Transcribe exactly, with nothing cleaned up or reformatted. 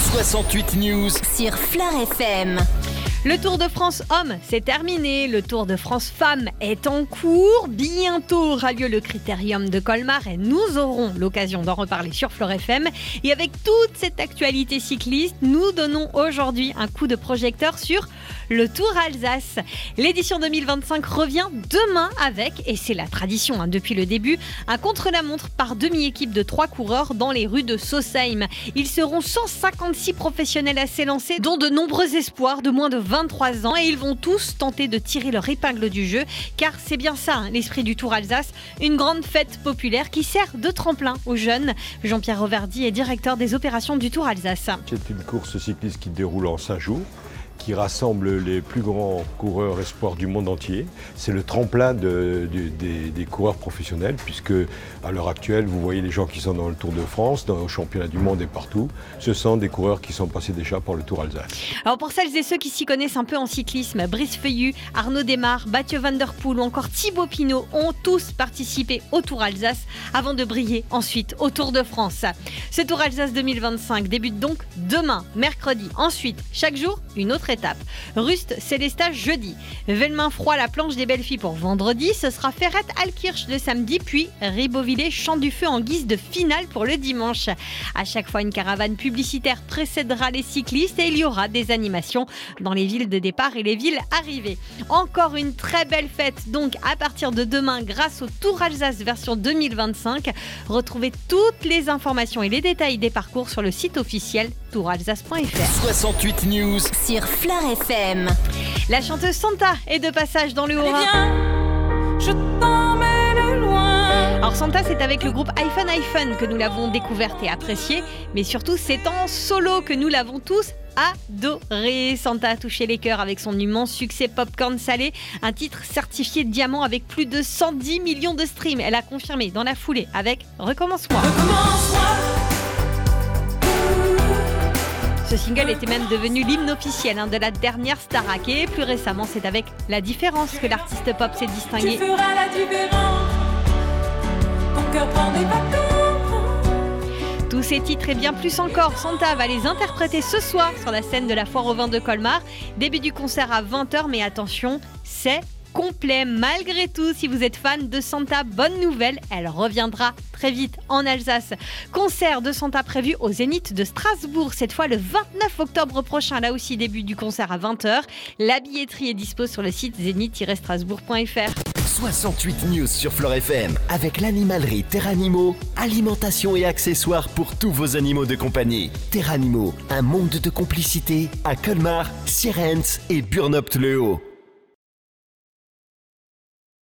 soixante-huit News sur Fleur F M. Le Tour de France Homme, c'est terminé. Le Tour de France Femmes est en cours. Bientôt aura lieu le Critérium de Colmar et nous aurons l'occasion d'en reparler sur Fleur F M. Et avec toute cette actualité cycliste, nous donnons aujourd'hui un coup de projecteur sur le Tour Alsace. L'édition deux mille vingt-cinq revient demain avec, et c'est la tradition hein, depuis le début, un contre-la-montre par demi-équipe de trois coureurs dans les rues de Sausheim. Ils seront cent cinquante-six professionnels à s'élancer, dont de nombreux espoirs de moins de vingt-trois ans, et ils vont tous tenter de tirer leur épingle du jeu, car c'est bien ça hein, l'esprit du Tour Alsace, une grande fête populaire qui sert de tremplin aux jeunes. Jean-Pierre Roverdi est directeur des opérations du Tour Alsace. C'est une course cycliste qui déroule en cinq jours, qui rassemble les plus grands coureurs espoirs du monde entier. C'est le tremplin de, de, des, des coureurs professionnels, puisque à l'heure actuelle, vous voyez les gens qui sont dans le Tour de France, dans le championnat du monde et partout. Ce sont des coureurs qui sont passés déjà par le Tour Alsace. Alors pour celles et ceux qui s'y connaissent un peu en cyclisme, Brice Feuillu, Arnaud Desmar, Mathieu Van Der Poel ou encore Thibaut Pinot ont tous participé au Tour Alsace avant de briller ensuite au Tour de France. Ce Tour Alsace deux mille vingt-cinq débute donc demain, mercredi. Ensuite, chaque jour, une autre étape. Rust, Célestat jeudi. Velmin-Froid, la planche des belles filles pour vendredi. Ce sera Ferrette-Alkirch le samedi, puis Ribeauvillé, Champ du Feu en guise de finale pour le dimanche. À chaque fois, une caravane publicitaire précédera les cyclistes et il y aura des animations dans les villes de départ et les villes arrivées. Encore une très belle fête donc à partir de demain grâce au Tour Alsace version deux mille vingt-cinq. Retrouvez toutes les informations et les détails des parcours sur le site officiel tour alsace point f r. soixante-huit News sur Fleur F M. La chanteuse Santa est de passage dans le Haut-Rhin. Viens, je t'emmène loin. Alors Santa, c'est avec le groupe iPhone iPhone que nous l'avons découverte et appréciée, mais surtout c'est en solo que nous l'avons tous adoré. Santa a touché les cœurs avec son immense succès Popcorn Salé, un titre certifié diamant avec plus de cent dix millions de streams. Elle a confirmé dans la foulée avec Recommence-moi. Recommence-moi. Ce single était même devenu l'hymne officiel hein, de la dernière Starac. Et plus récemment, c'est avec La Différence que l'artiste pop s'est Tu distingué. feras la différence. Ton cœur prend des vacances. Tous ces titres et bien plus encore, Santa va les interpréter ce soir sur la scène de la Foire au Vin de Colmar. Début du concert à vingt heures, mais attention, c'est complet. Malgré tout, si vous êtes fan de Santa, bonne nouvelle, elle reviendra très vite en Alsace. Concert de Santa prévu au Zénith de Strasbourg, cette fois le vingt-neuf octobre prochain. Là aussi, début du concert à vingt heures. La billetterie est dispo sur le site zénith tiret strasbourg point f r. soixante-huit News sur Fleur F M avec l'animalerie Terranimo, alimentation et accessoires pour tous vos animaux de compagnie. Terranimo, un monde de complicité à Colmar, Sierentz et Burnopt-le-Haut.